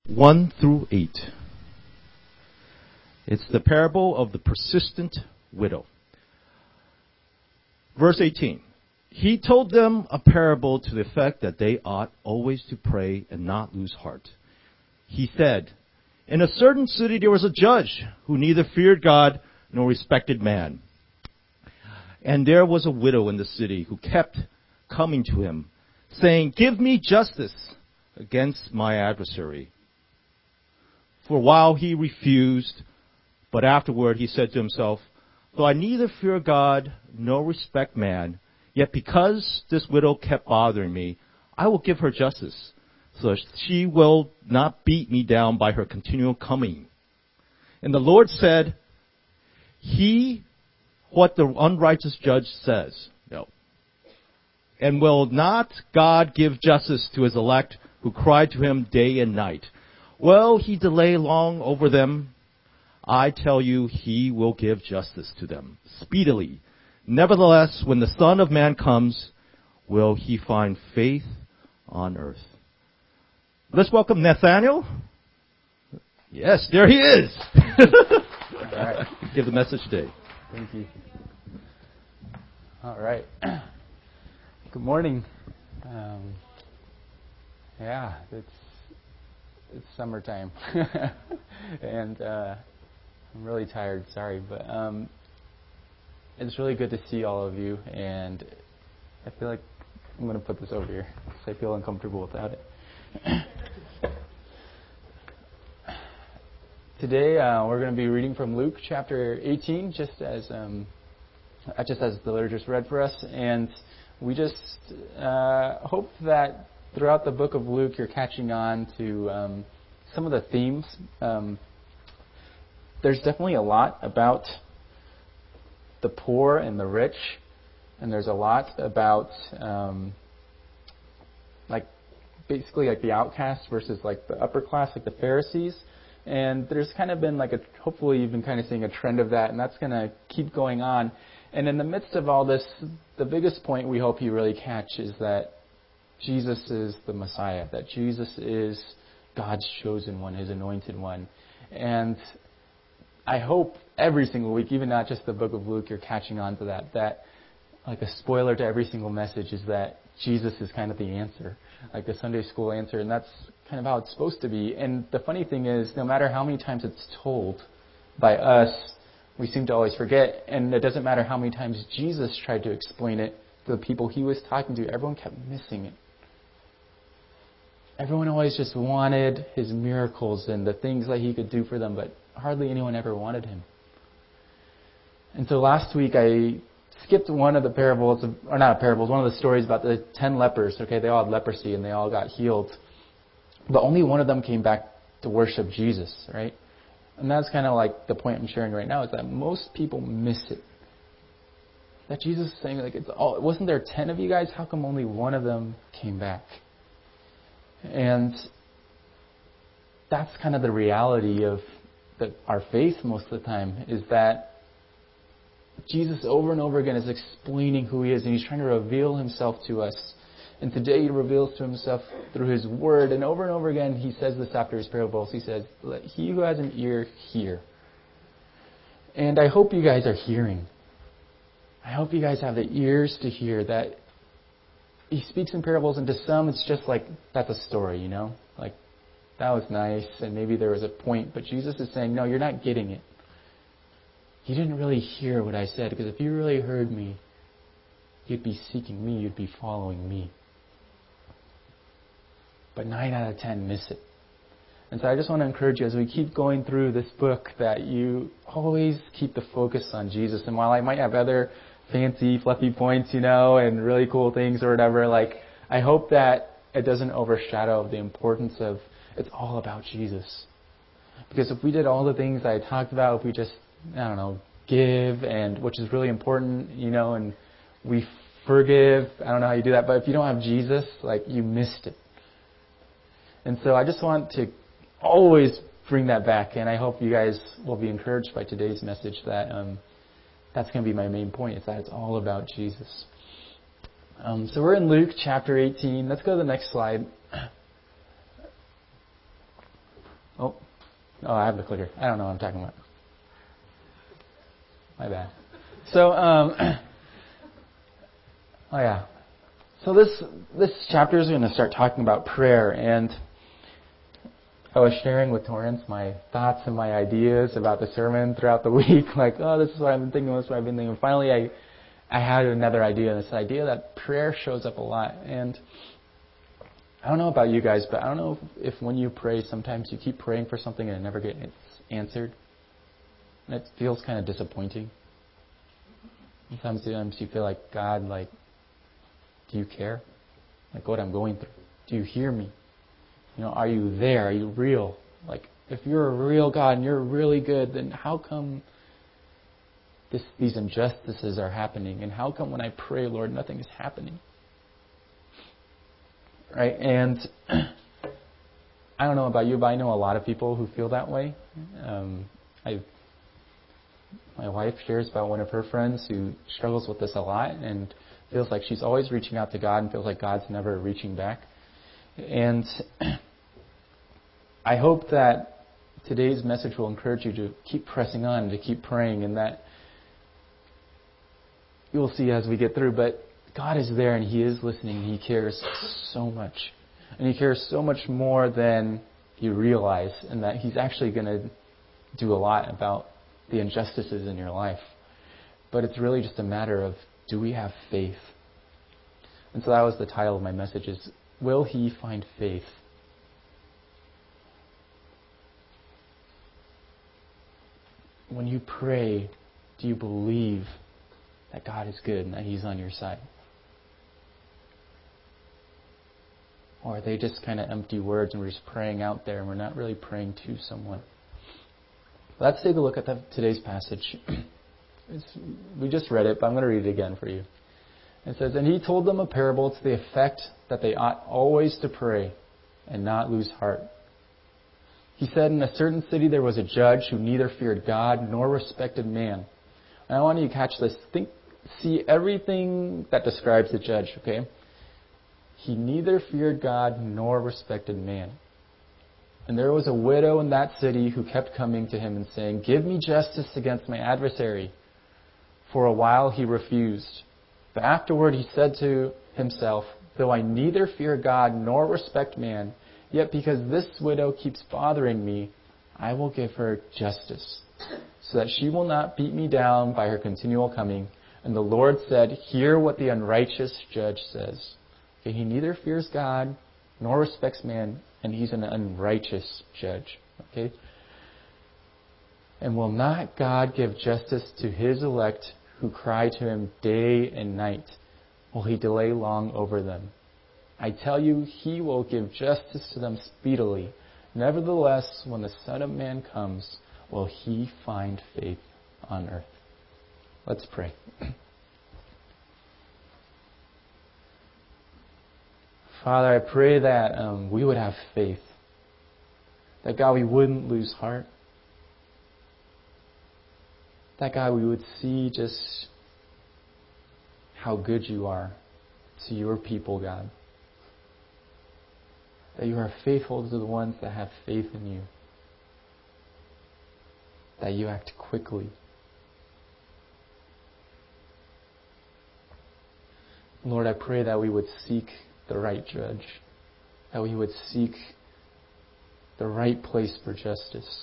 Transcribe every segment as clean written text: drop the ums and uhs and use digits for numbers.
1 through 8. It's the parable of the persistent widow. Verse 18. He told them a parable to the effect that they ought always to pray and not lose heart. He said, in a certain city there was a judge who neither feared God nor respected man. And there was a widow in the city who kept coming to him, saying, give me justice against my adversary. For a while he refused, but afterward he said to himself, though I neither fear God nor respect man, yet because this widow kept bothering me, I will give her justice, so she will not beat me down by her continual coming. And the Lord said, what the unrighteous judge says. No. And will not God give justice to his elect who cry to him day and night? Will he delay long over them? I tell you, he will give justice to them speedily. Nevertheless, when the Son of Man comes, will he find faith on earth? Let's welcome Nathaniel. Yes, there he is. All right. Give the message today. Thank you. All right. Good morning. It's summertime, and I'm really tired. Sorry, but it's really good to see all of you. And I feel like I'm going to put this over here because I feel uncomfortable without it. Today we're going to be reading from Luke chapter 18, just as the Lord just read for us, and we just hope that throughout the book of Luke you're catching on to some of the themes. There's definitely a lot about the poor and the rich, and there's a lot about basically the outcasts versus the upper class, like the Pharisees. And there's kind of been hopefully you've been kind of seeing a trend of that, and that's going to keep going on. And in the midst of all this, the biggest point we hope you really catch is that Jesus is the Messiah, that Jesus is God's chosen one, His anointed one. And I hope every single week, even not just the book of Luke, you're catching on to that like a spoiler to every single message is that Jesus is kind of the answer, like the Sunday school answer, and that's kind of how it's supposed to be. And the funny thing is, no matter how many times it's told by us, we seem to always forget, and it doesn't matter how many times Jesus tried to explain it to the people He was talking to, everyone kept missing it. Everyone always just wanted His miracles and the things that He could do for them, but hardly anyone ever wanted Him. And so last week I skipped one of the parables, or not parables, one of the stories about the 10 lepers. Okay, they all had leprosy and they all got healed. But only one of them came back to worship Jesus, right? And that's kind of like the point I'm sharing right now, is that most people miss it. That Jesus is saying, wasn't there 10 of you guys? How come only one of them came back? And that's kind of the reality of our faith most of the time, is that Jesus over and over again is explaining who He is, and He's trying to reveal Himself to us. And today He reveals to Himself through His Word. And over again He says this after His parables. He says, let he who has an ear hear. And I hope you guys are hearing. I hope you guys have the ears to hear that He speaks in parables, and to some it's just that's a story, that was nice, and maybe there was a point. But Jesus is saying, no, you're not getting it. You didn't really hear what I said, because if you really heard me, you'd be seeking me, you'd be following me. But 9 out of 10 miss it. And so I just want to encourage you as we keep going through this book that you always keep the focus on Jesus. And while I might have other fancy, fluffy points, and really cool things or whatever, I hope that it doesn't overshadow the importance of it's all about Jesus. Because if we did all the things I talked about, if we just, give, and which is really important, and we forgive, I don't know how you do that, but if you don't have Jesus, you missed it. And so I just want to always bring that back, and I hope you guys will be encouraged by today's message that that's going to be my main point, is that it's all about Jesus. So we're in Luke chapter 18. Let's go to the next slide. Oh, I have the clicker. I don't know what I'm talking about. My bad. So, oh yeah. So this chapter is going to start talking about prayer, and I was sharing with Torrance my thoughts and my ideas about the sermon throughout the week. Like, oh, this is what I've been thinking, this is what I've been thinking. And finally, I had another idea, this idea that prayer shows up a lot. And I don't know about you guys, but I don't know if when you pray, sometimes you keep praying for something and it never gets answered. And it feels kind of disappointing. Sometimes you feel like, God, like, do you care? Like what I'm going through. Do you hear me? You know, are you there? Are you real? Like, if you're a real God and you're really good, then how come these injustices are happening? And how come when I pray, Lord, nothing is happening? Right? And I don't know about you, but I know a lot of people who feel that way. My wife shares about one of her friends who struggles with this a lot and feels like she's always reaching out to God and feels like God's never reaching back. And I hope that today's message will encourage you to keep pressing on, to keep praying, and that you'll see as we get through. But God is there and He is listening. He cares so much. And He cares so much more than you realize, and that He's actually going to do a lot about the injustices in your life. But it's really just a matter of, do we have faith? And so that was the title of my message, is Will He Find Faith? When you pray, do you believe that God is good and that He's on your side? Or are they just kind of empty words and we're just praying out there and we're not really praying to someone? Let's take a look at today's passage. We just read it, but I'm going to read it again for you. It says, "And He told them a parable to the effect that they ought always to pray and not lose heart. He said, in a certain city there was a judge who neither feared God nor respected man." And I want you to catch this. See everything that describes the judge, okay? He neither feared God nor respected man. And there was a widow in that city who kept coming to him and saying, "Give me justice against my adversary." For a while he refused. But afterward he said to himself, "Though I neither fear God nor respect man, yet because this widow keeps bothering me, I will give her justice, so that she will not beat me down by her continual coming." And the Lord said, "Hear what the unrighteous judge says." Okay, he neither fears God nor respects man, and he's an unrighteous judge. Okay? "And will not God give justice to His elect who cry to Him day and night? Will He delay long over them? I tell you, He will give justice to them speedily. Nevertheless, when the Son of Man comes, will He find faith on earth?" Let's pray. Father, I pray that we would have faith. That, God, we wouldn't lose heart. That, God, we would see just how good You are to Your people, God. That You are faithful to the ones that have faith in You. That You act quickly. Lord, I pray that we would seek the right judge. That we would seek the right place for justice.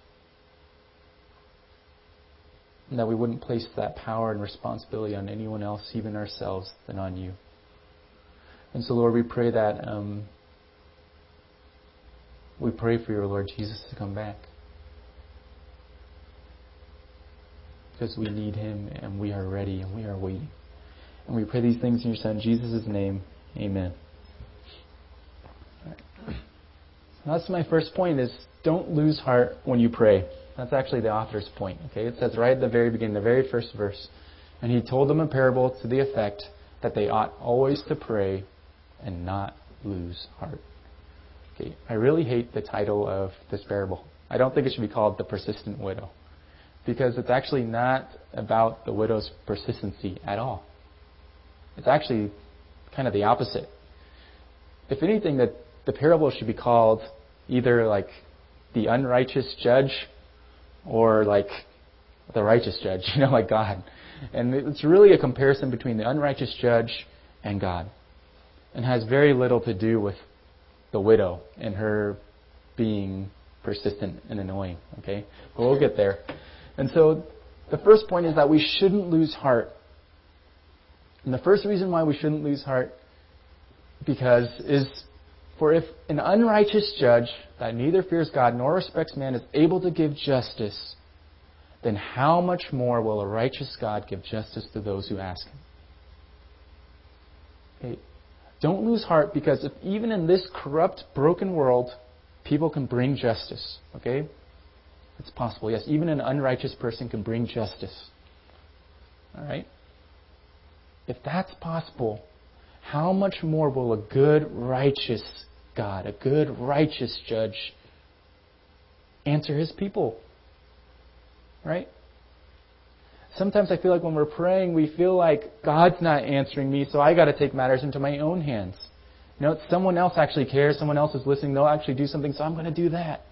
And that we wouldn't place that power and responsibility on anyone else, even ourselves, than on You. And so, Lord, we pray that we pray for Your Lord Jesus to come back. Because we need Him and we are ready and we are waiting. And we pray these things in Your Son, Jesus' name. Amen. All right. That's my first point, is don't lose heart when you pray. That's actually the author's point. Okay, it says right at the very beginning, the very first verse, "And He told them a parable to the effect that they ought always to pray and not lose heart." Okay, I really hate the title of this parable. I don't think it should be called The Persistent Widow, because it's actually not about the widow's persistency at all. It's actually kind of the opposite. If anything, that the parable should be called either like the unrighteous judge or like the righteous judge, like God. And it's really a comparison between the unrighteous judge and God. And has very little to do with the widow and her being persistent and annoying. Okay? But we'll get there. And so the first point is that we shouldn't lose heart. And the first reason why we shouldn't lose heart is for if an unrighteous judge that neither fears God nor respects man is able to give justice, then how much more will a righteous God give justice to those who ask Him? Okay. Don't lose heart, because if even in this corrupt, broken world, people can bring justice. Okay? It's possible. Yes, even an unrighteous person can bring justice. All right? If that's possible, how much more will a good, righteous God, a good, righteous judge, answer His people? Right? Sometimes I feel like when we're praying, we feel like God's not answering me, so I got to take matters into my own hands. Someone else actually cares, someone else is listening, they'll actually do something, so I'm going to do that.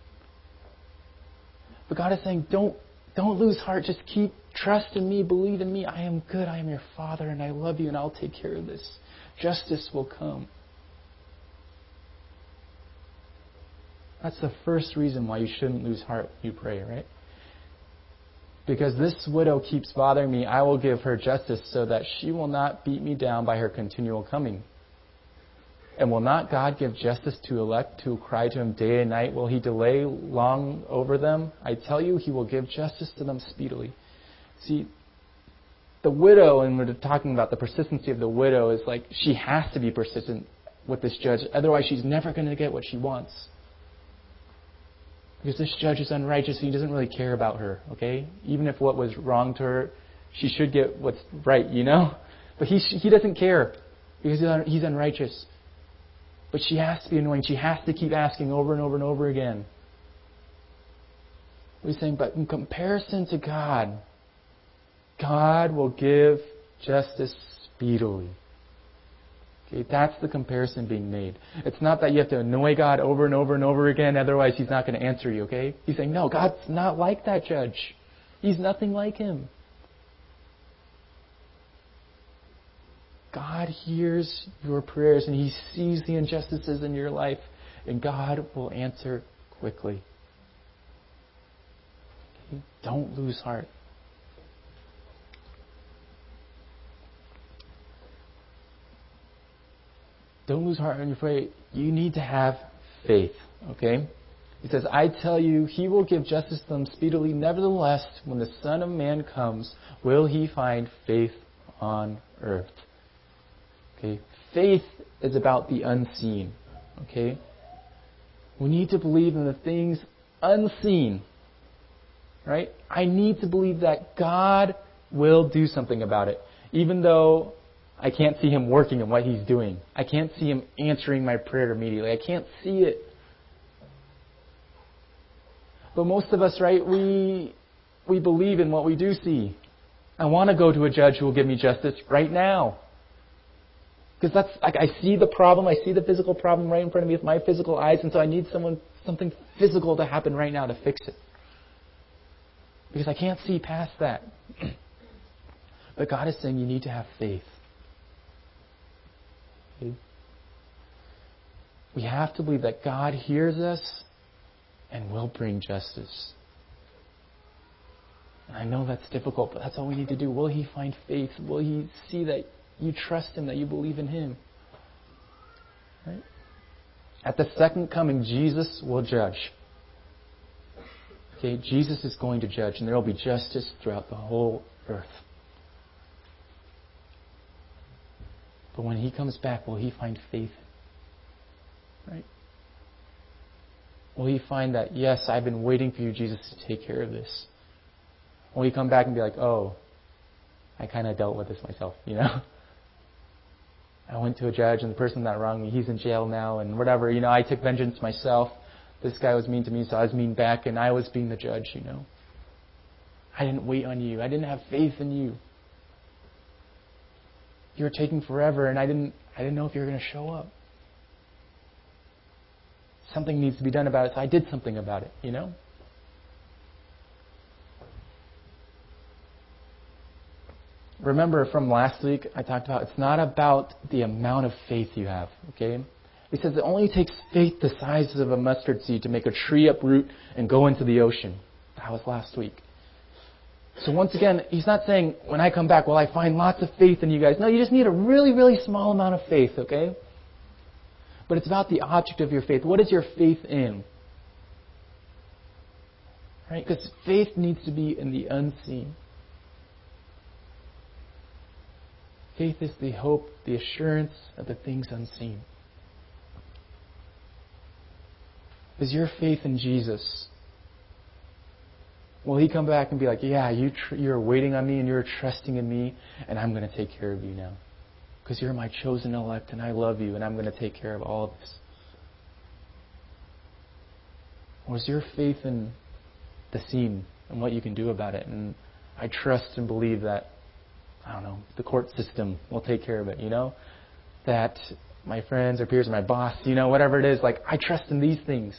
But God is saying, don't lose heart. Just keep trust in me, believe in me. I am good. I am your Father, and I love you, and I'll take care of this. Justice will come. That's the first reason why you shouldn't lose heart when you pray, right? Because this widow keeps bothering me, I will give her justice so that she will not beat me down by her continual coming. And will not God give justice to elect who cry to Him day and night? Will He delay long over them? I tell you, He will give justice to them speedily. See, the widow, and we're talking about the persistency of the widow, is like she has to be persistent with this judge. Otherwise, she's never going to get what she wants. Because this judge is unrighteous, and he doesn't really care about her, okay? Even if what was wrong to her, she should get what's right, But he doesn't care because he's unrighteous. But she has to be annoying. She has to keep asking over and over and over again. We're saying, but in comparison to God, God will give justice speedily. Okay, that's the comparison being made. It's not that you have to annoy God over and over and over again, otherwise He's not going to answer you, okay? He's saying, no, God's not like that judge. He's nothing like Him. God hears your prayers and He sees the injustices in your life, and God will answer quickly. Okay? Don't lose heart. Don't lose heart when you pray. You need to have faith. Okay? He says, I tell you, He will give justice to them speedily. Nevertheless, when the Son of Man comes, will He find faith on earth? Okay? Faith is about the unseen. Okay? We need to believe in the things unseen. Right? I need to believe that God will do something about it. Even though I can't see Him working in what He's doing. I can't see Him answering my prayer immediately. I can't see it. But most of us, right, we believe in what we do see. I want to go to a judge who will give me justice right now. Because that's like I see the problem, I see the physical problem right in front of me with my physical eyes, and so I need something physical to happen right now to fix it. Because I can't see past that. But God is saying you need to have faith. Okay? We have to believe that God hears us and will bring justice. And I know that's difficult, but that's all we need to do. Will He find faith? Will He see that you trust Him, that you believe in Him? Right? At the second coming, Jesus will judge. Okay, Jesus is going to judge, and there will be justice throughout the whole earth. But when He comes back, will He find faith? Right? Will He find that, yes, I've been waiting for you, Jesus, to take care of this? Will He come back and be like, oh, I kind of dealt with this myself, I went to a judge, and the person that wronged me, he's in jail now, and whatever, I took vengeance myself. This guy was mean to me, so I was mean back, and I was being the judge, I didn't wait on you. I didn't have faith in you. You were taking forever, and I didn't know if you were going to show up. something needs to be done about it, so I did something about it, Remember from last week, I talked about it's not about the amount of faith you have, okay? He says it only takes faith the size of a mustard seed to make a tree uproot and go into the ocean. That was last week. So once again, he's not saying, when I come back, I find lots of faith in you guys. No, you just need a really, really small amount of faith, okay? But it's about the object of your faith. What is your faith in? Right? Because faith needs to be in the unseen. Faith is the hope, the assurance of the things unseen. Is your faith in Jesus? Will He come back and be like, yeah, you're waiting on me and you're trusting in me, and I'm going to take care of you now. Because you're my chosen elect and I love you and I'm going to take care of all of this. Or is your faith in the seen and what you can do about it? And I trust and believe that, the court system will take care of it, That my friends or peers or my boss, whatever it is, I trust in these things.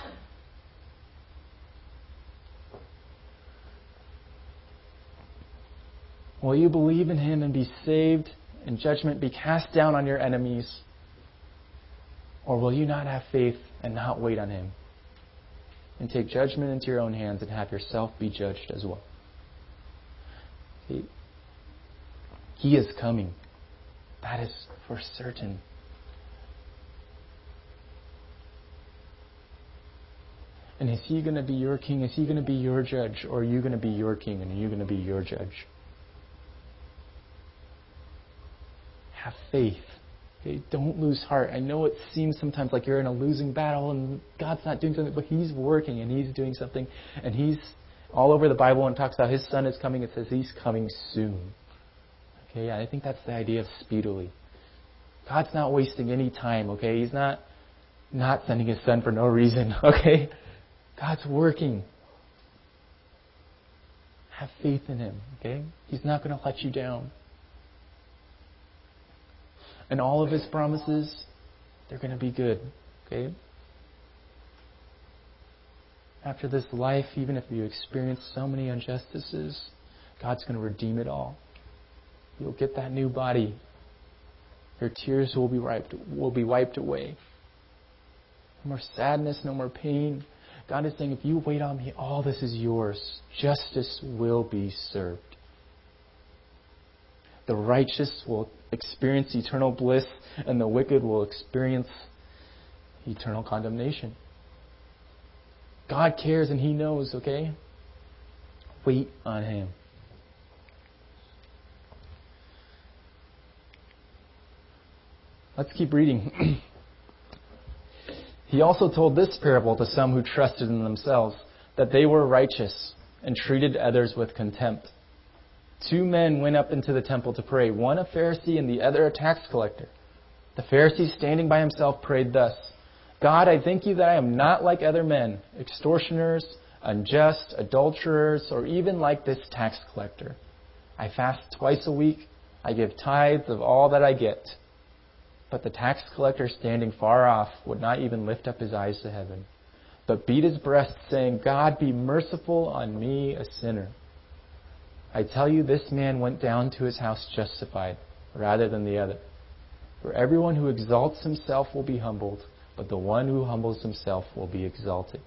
Will you believe in Him and be saved and judgment be cast down on your enemies? Or will you not have faith and not wait on Him and take judgment into your own hands and have yourself be judged as well? See, He is coming. That is for certain. And is He going to be your king? Is He going to be your judge? Or are you going to be your king and are you going to be your judge? Have faith. Okay? Don't lose heart. I know it seems sometimes like you're in a losing battle and God's not doing something, but He's working and He's doing something. And He's all over the Bible and talks about His Son is coming. It says He's coming soon. Okay, yeah, I think that's the idea of speedily. God's not wasting any time, okay? He's not sending His Son for no reason, okay? God's working. Have faith in Him, okay? He's not going to let you down. And all of His promises, they're going to be good, okay? After this life, even if you experience so many injustices, God's going to redeem it all. You'll get that new body. Your tears will be wiped away. No more sadness, no more pain. God is saying, if you wait on me, all this is yours. Justice will be served. The righteous will experience eternal bliss, and the wicked will experience eternal condemnation. God cares and He knows, okay? Wait on Him. Let's keep reading. He also told this parable to some who trusted in themselves, that they were righteous and treated others with contempt. 2 men went up into the temple to pray, one a Pharisee and the other a tax collector. The Pharisee, standing by himself, prayed thus, God, I thank you that I am not like other men, extortioners, unjust, adulterers, or even like this tax collector. I fast twice a week. I give tithes of all that I get. But the tax collector, standing far off, would not even lift up his eyes to heaven, but beat his breast, saying, God, be merciful on me, a sinner. I tell you, this man went down to his house justified, rather than the other. For everyone who exalts himself will be humbled, but the one who humbles himself will be exalted.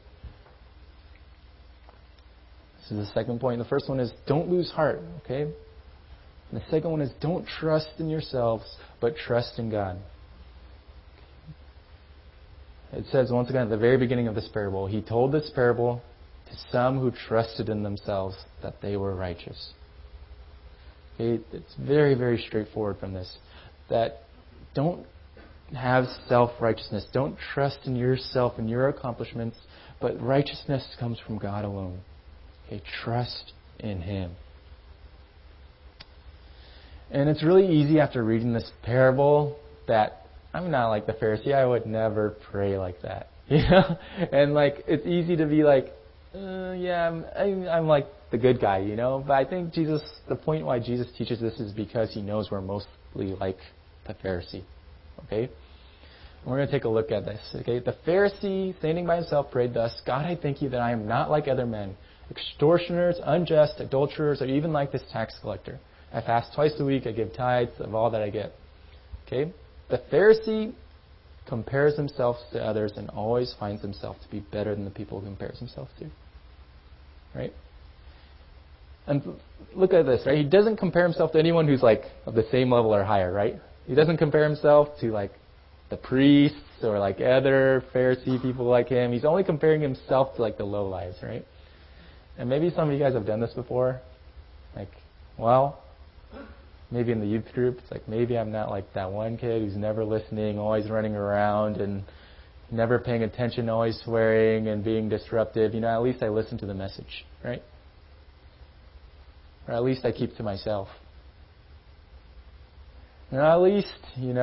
This is the second point. The first one is don't lose heart, okay? And the second one is don't trust in yourselves, but trust in God. It says once again at the very beginning of this parable, He told this parable to some who trusted in themselves that they were righteous. Okay? It's very, very straightforward from this. That don't have self-righteousness. Don't trust in yourself and your accomplishments, but righteousness comes from God alone. Okay? Trust in Him. And it's really easy after reading this parable that I'm not like the Pharisee. I would never pray like that. And it's easy to be like, I'm like the good guy, But I think the point why Jesus teaches this is because He knows we're mostly like the Pharisee. Okay? We're going to take a look at this. Okay, the Pharisee, standing by himself, prayed thus: God, I thank you that I am not like other men, extortioners, unjust, adulterers, or even like this tax collector. I fast twice a week. I give tithes of all that I get. Okay, the Pharisee compares himself to others and always finds himself to be better than the people he compares himself to. Right? And look at this, right? He doesn't compare himself to anyone who's like of the same level or higher, right? He doesn't compare himself to like the priests or like other Pharisee people like him. He's only comparing himself to like the low lives, right? And maybe some of you guys have done this before. Like, well, maybe in the youth group, it's like maybe I'm not like that one kid who's never listening, always running around and never paying attention, always swearing and being disruptive. At least I listen to the message, right? Or at least I keep to myself. At least,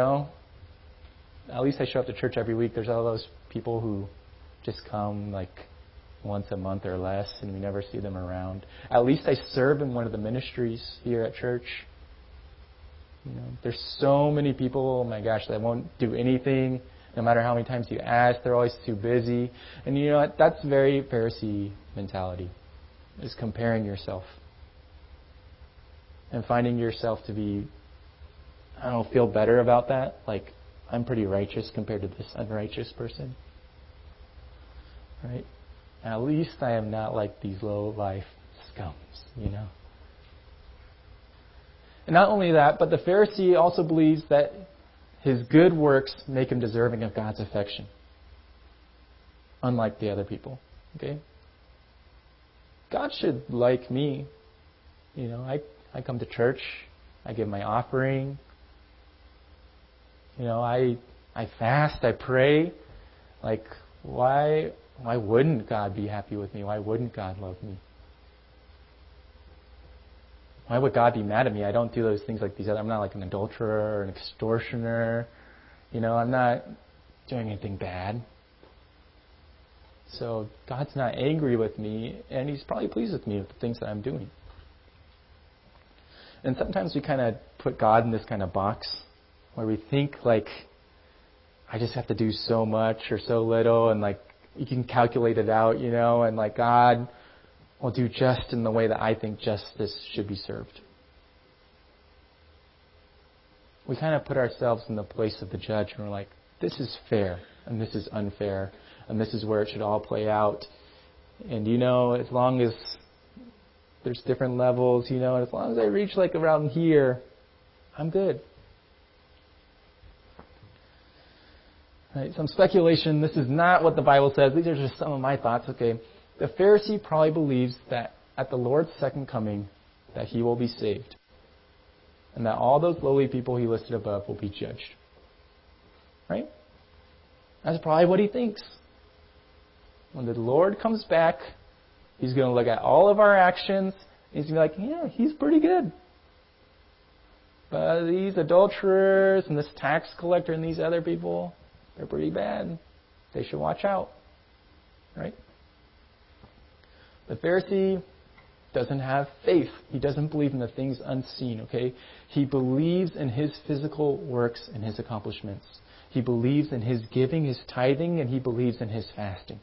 at least I show up to church every week. There's all those people who just come like once a month or less, and we never see them around. At least I serve in one of the ministries here at church. There's so many people, oh my gosh, that won't do anything, no matter how many times you ask. They're always too busy. And you know what? That's very Pharisee mentality, is comparing yourself and finding yourself to be, feel better about that. Like, I'm pretty righteous compared to this unrighteous person. Right? At least I am not like these low-life scums, And not only that, but the Pharisee also believes that his good works make him deserving of God's affection, unlike the other people. Okay? God should like me. I come to church. I give my offering. I fast, I pray. Like, why wouldn't God be happy with me? Why wouldn't God love me? Why would God be mad at me? I don't do those things like these other. I'm not like an adulterer or an extortioner. I'm not doing anything bad. So God's not angry with me, and He's probably pleased with me with the things that I'm doing. And sometimes we kind of put God in this kind of box where we think like, I just have to do so much or so little, and like you can calculate it out, and like God will do just in the way that I think justice should be served. We kind of put ourselves in the place of the judge, and we're like, this is fair, and this is unfair, and this is where it should all play out. And as long as there's different levels, and as long as I reach like around here, I'm good. Right, some speculation. This is not what the Bible says. These are just some of my thoughts. Okay, the Pharisee probably believes that at the Lord's second coming, that he will be saved, and that all those lowly people he listed above will be judged. Right? That's probably what he thinks. When the Lord comes back, He's going to look at all of our actions, and He's going to be like, yeah, he's pretty good. But these adulterers and this tax collector and these other people, they're pretty bad. They should watch out. Right? The Pharisee doesn't have faith. He doesn't believe in the things unseen, okay? He believes in his physical works and his accomplishments. He believes in his giving, his tithing, and he believes in his fasting.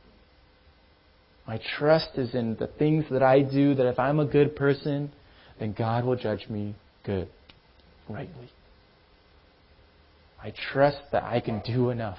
My trust is in the things that I do, that if I'm a good person, then God will judge me good, rightly. I trust that I can do enough.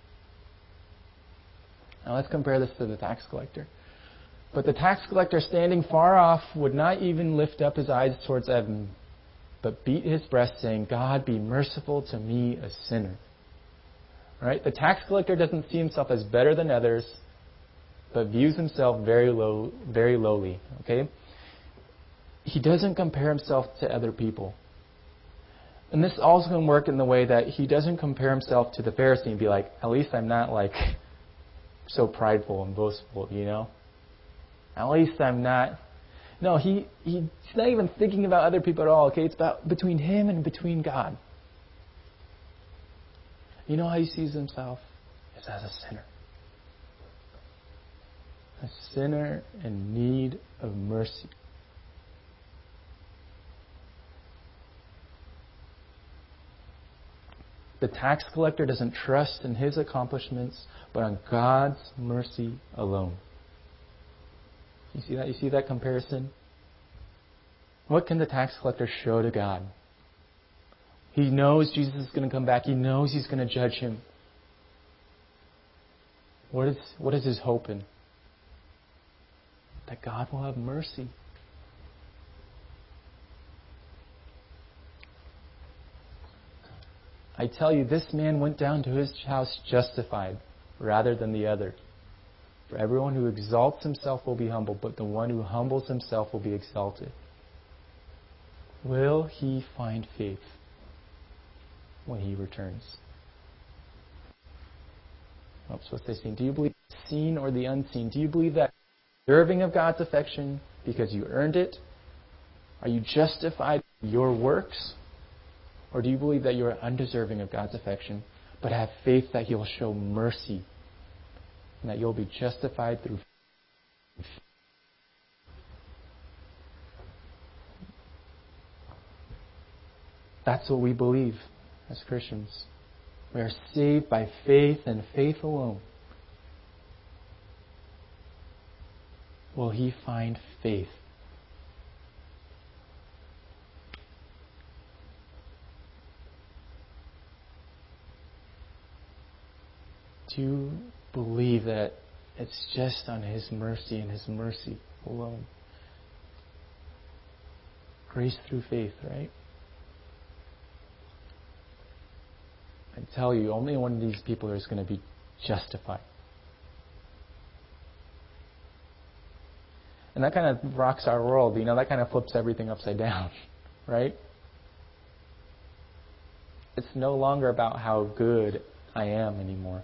Now let's compare this to the tax collector. But the tax collector, standing far off, would not even lift up his eyes towards heaven, but beat his breast, saying, God, be merciful to me, a sinner. Right? The tax collector doesn't see himself as better than others, but views himself very lowly. Okay? He doesn't compare himself to other people. And this also can work in the way that he doesn't compare himself to the Pharisee and be like, at least I'm not like so prideful and boastful, At least I'm not. No, he's not even thinking about other people at all. Okay, it's about between him and between God. You know how he sees himself? Is as a sinner. A sinner in need of mercy. The tax collector doesn't trust in his accomplishments, but on God's mercy alone. You see that? You see that comparison? What can the tax collector show to God? He knows Jesus is going to come back. He knows He's going to judge him. What is his hope in? That God will have mercy. I tell you, this man went down to his house justified rather than the other. For everyone who exalts himself will be humbled, but the one who humbles himself will be exalted. Will he find faith when he returns? That's what they sing. Do you believe the seen or the unseen? Do you believe that deserving of God's affection because you earned it? Are you justified in your works? Or do you believe that you are undeserving of God's affection, but have faith that He'll show mercy and that you'll be justified through faith? That's what we believe as Christians. We are saved by faith and faith alone. Will he find faith? Do you believe that it's just on His mercy and His mercy alone? Grace through faith, right? I tell you, only one of these people is going to be justified. And that kind of rocks our world. That kind of flips everything upside down, right? It's no longer about how good I am anymore.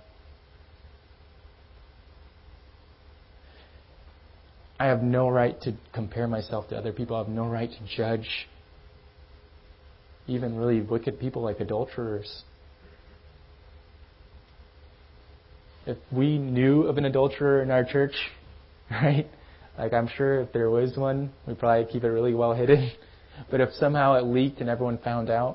I have no right to compare myself to other people. I have no right to judge even really wicked people like adulterers. If we knew of an adulterer in our church, right? Like, I'm sure if there was one, we'd probably keep it really well hidden. But if somehow it leaked and everyone found out,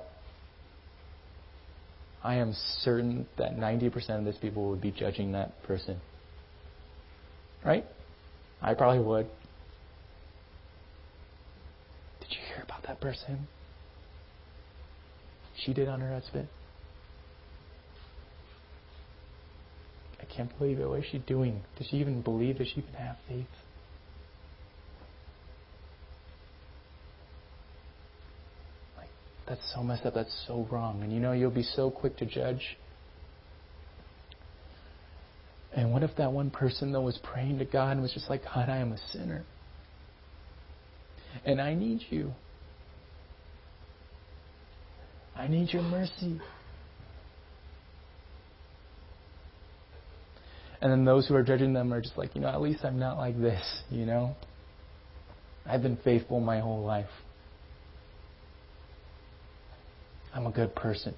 I am certain that 90% of these people would be judging that person. Right? I probably would. Did you hear about that person? She did on her husband. I can't believe it. What is she doing? Does she even believe? Does she even have faith? Like, that's so messed up. That's so wrong. And you'll be so quick to judge. And what if that one person, though, was praying to God and was just like, God, I am a sinner. And I need you. I need your mercy. And then those who are judging them are just like, at least I'm not like this, I've been faithful my whole life. I'm a good person.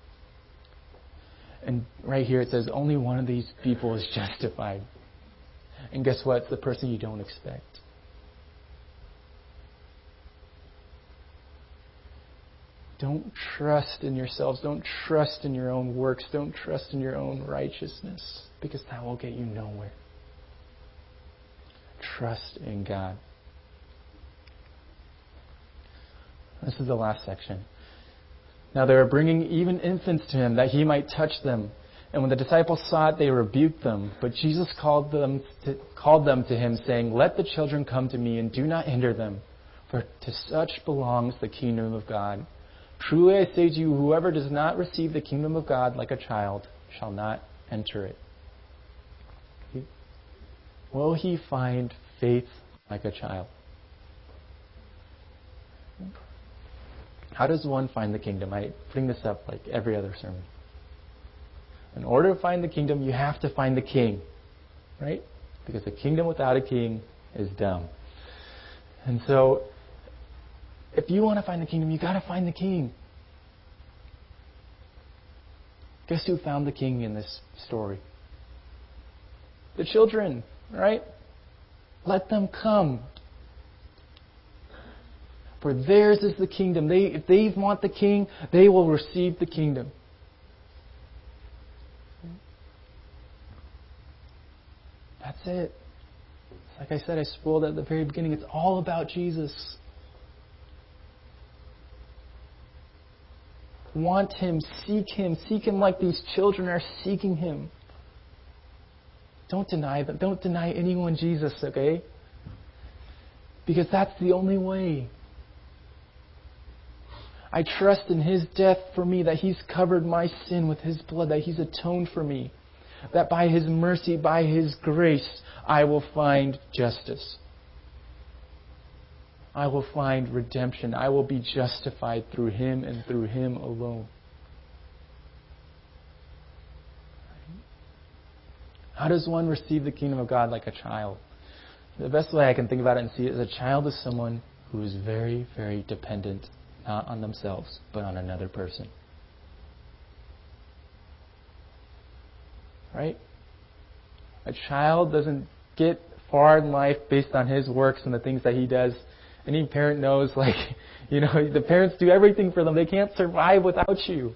And right here it says only one of these people is justified. And guess what? It's the person you don't expect. Don't trust in yourselves. Don't trust in your own works. Don't trust in your own righteousness, because that will get you nowhere. Trust in God. This is the last section. Now they were bringing even infants to him, that he might touch them. And when the disciples saw it, they rebuked them. But Jesus called them to him, saying, Let the children come to me, and do not hinder them, for to such belongs the kingdom of God. Truly I say to you, whoever does not receive the kingdom of God like a child shall not enter it. Will he find faith like a child? How does one find the kingdom? I bring this up like every other sermon. In order to find the kingdom, you have to find the king. Right? Because the kingdom without a king is dumb. And so, if you want to find the kingdom, you got to find the king. Guess who found the king in this story? The children, right? Let them come. For theirs is the kingdom. If they want the king, they will receive the kingdom. That's it. Like I said, I spoiled at the very beginning. It's all about Jesus. Want Him, seek Him like these children are seeking Him. Don't deny them. Don't deny anyone Jesus, okay? Because that's the only way. I trust in His death for me, that He's covered my sin with His blood, that He's atoned for me, that by His mercy, by His grace, I will find justice. I will find redemption. I will be justified through Him and through Him alone. How does one receive the kingdom of God like a child? The best way I can think about it and see it is a child is someone who is very, very dependent, not on themselves, but on another person. Right? A child doesn't get far in life based on his works and the things that he does. Any parent knows, the parents do everything for them. They can't survive without you.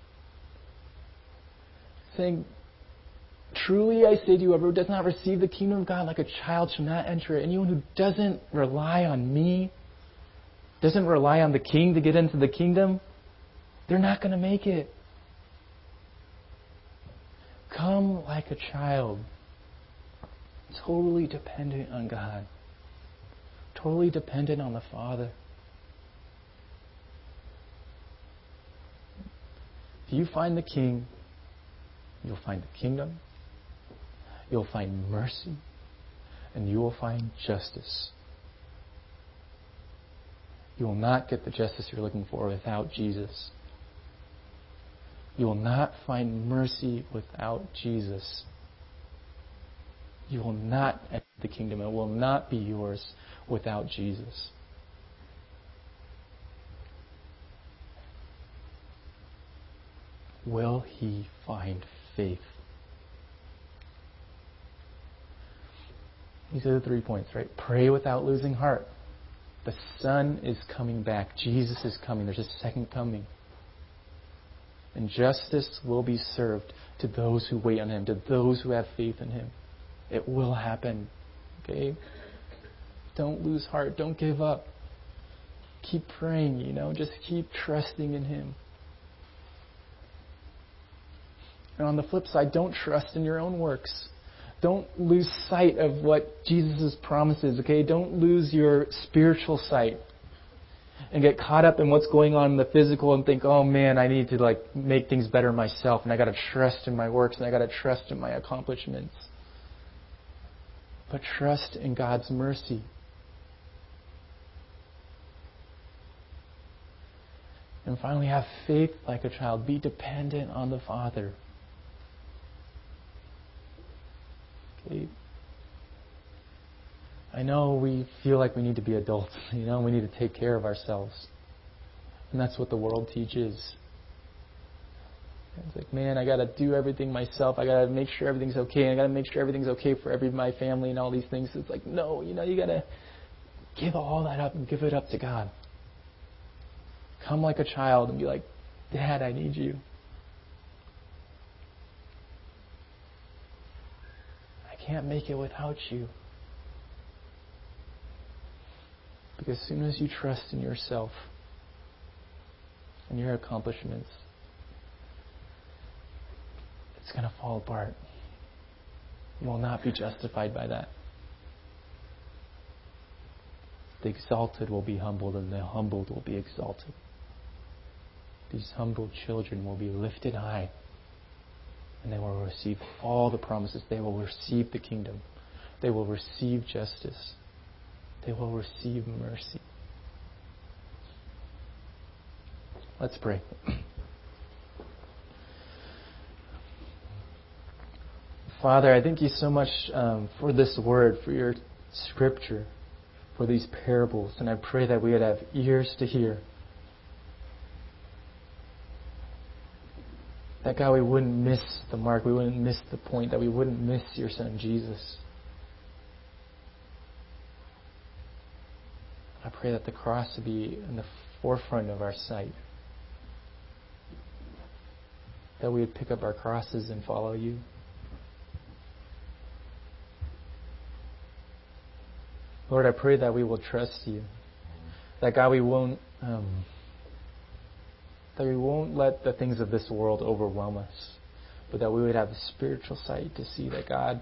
Saying, truly I say to you, whoever does not receive the kingdom of God like a child shall not enter it. Anyone who doesn't rely on me, doesn't rely on the King to get into the kingdom, they're not going to make it. Come like a child, totally dependent on God, totally dependent on the Father. If you find the King, you'll find the kingdom, you'll find mercy, and you will find justice. You will not get the justice you're looking for without Jesus. You will not find mercy without Jesus. You will not enter the kingdom. It will not be yours without Jesus. Will he find faith? These are the 3 points, right? Pray without losing heart. The Son is coming back. Jesus is coming. There's a second coming. And justice will be served to those who wait on Him, to those who have faith in Him. It will happen. Okay? Don't lose heart. Don't give up. Keep praying, Just keep trusting in Him. And on the flip side, don't trust in your own works. Don't lose sight of what Jesus' promise is, okay? Don't lose your spiritual sight and get caught up in what's going on in the physical and think, oh man, I need to make things better myself, and I got to trust in my works, and I got to trust in my accomplishments. But trust in God's mercy. And finally, have faith like a child. Be dependent on the Father. Okay. I know we feel like we need to be adults, we need to take care of ourselves. And that's what the world teaches. It's like, man, I got to do everything myself. I got to make sure everything's okay. I got to make sure everything's okay for my family and all these things. It's like, no, you got to give all that up and give it up to God. Come like a child and be like, Dad, I need you. I can't make it without you. Because as soon as you trust in yourself and your accomplishments, it's going to fall apart. You will not be justified by that. The exalted will be humbled, and the humbled will be exalted. These humble children will be lifted high, and they will receive all the promises. They will receive the kingdom. They will receive justice. They will receive mercy. Let's pray. Father, I thank you so much for this word, for your scripture, for these parables. And I pray that we would have ears to hear. That, God, we wouldn't miss the mark. We wouldn't miss the point. That we wouldn't miss your Son, Jesus. I pray that the cross would be in the forefront of our sight. That we would pick up our crosses and follow you. Lord, I pray that we will trust you. That God, we won't let the things of this world overwhelm us, but that we would have the spiritual sight to see that, God,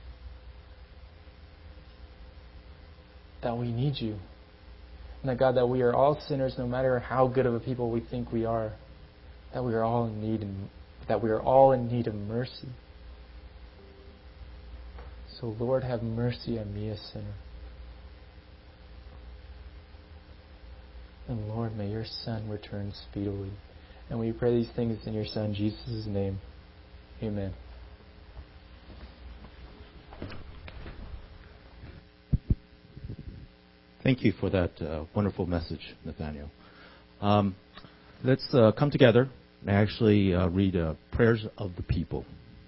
that we need you. And that, God, that we are all sinners no matter how good of a people we think we are. That we are all in need of mercy. So, Lord, have mercy on me, a sinner. And Lord, may your Son return speedily. And we pray these things in your Son, Jesus' name. Amen. Thank you for that wonderful message, Nathaniel. Let's come together and actually read prayers of the people.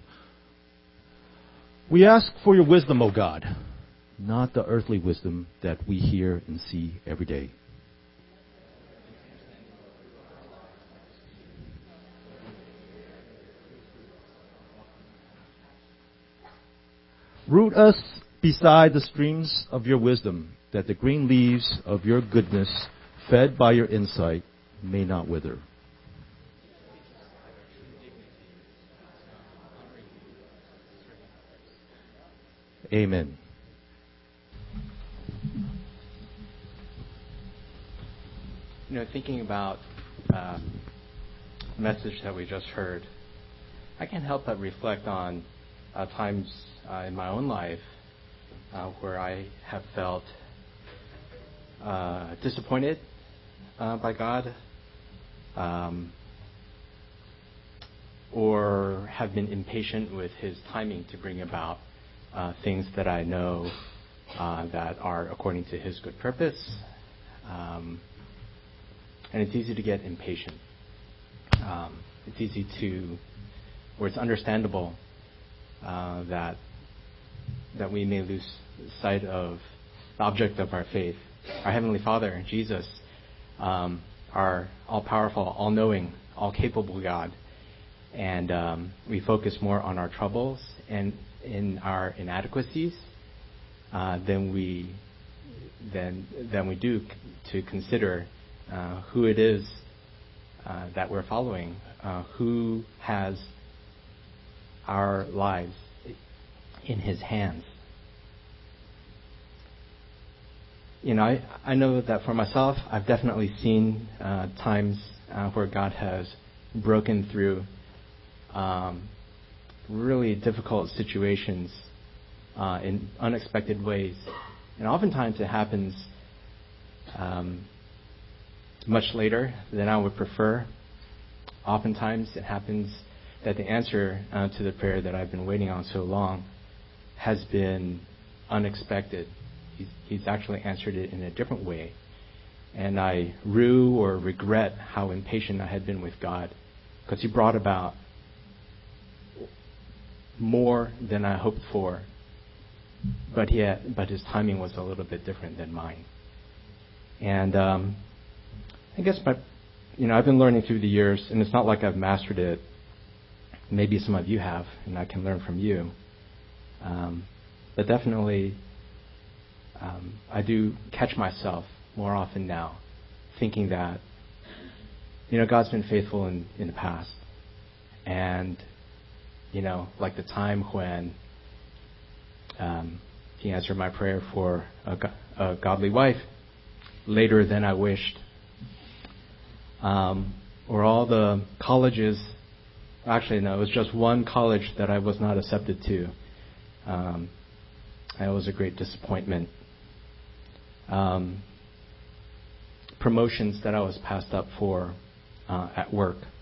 We ask for your wisdom, O God, not the earthly wisdom that we hear and see every day. Root us beside the streams of your wisdom, that the green leaves of your goodness, fed by your insight, may not wither. Amen. Thinking about the message that we just heard, I can't help but reflect on times in my own life where I have felt disappointed by God, or have been impatient with His timing to bring about things that I know that are according to His good purpose. And it's easy to get impatient. It's easy to, where it's understandable that we may lose sight of the object of our faith, our Heavenly Father, Jesus, our all-powerful, all-knowing, all-capable God. And we focus more on our troubles and in our inadequacies than we do to consider who it is that we're following, who has our lives in His hands. I know that for myself, I've definitely seen times where God has broken through really difficult situations in unexpected ways. And oftentimes it happens much later than I would prefer. Oftentimes it happens that the answer to the prayer that I've been waiting on so long has been unexpected. He's actually answered it in a different way. And I rue or regret how impatient I had been with God, because He brought about more than I hoped for. But His timing was a little bit different than mine. And I guess I've been learning through the years, and it's not like I've mastered it. Maybe some of you have, and I can learn from you. But definitely, I do catch myself more often now thinking that, God's been faithful in the past. And, like the time when He answered my prayer for a godly wife later than I wished. Or all the colleges, actually no, it was just one college that I was not accepted to. It was a great disappointment. Promotions that I was passed up for at work.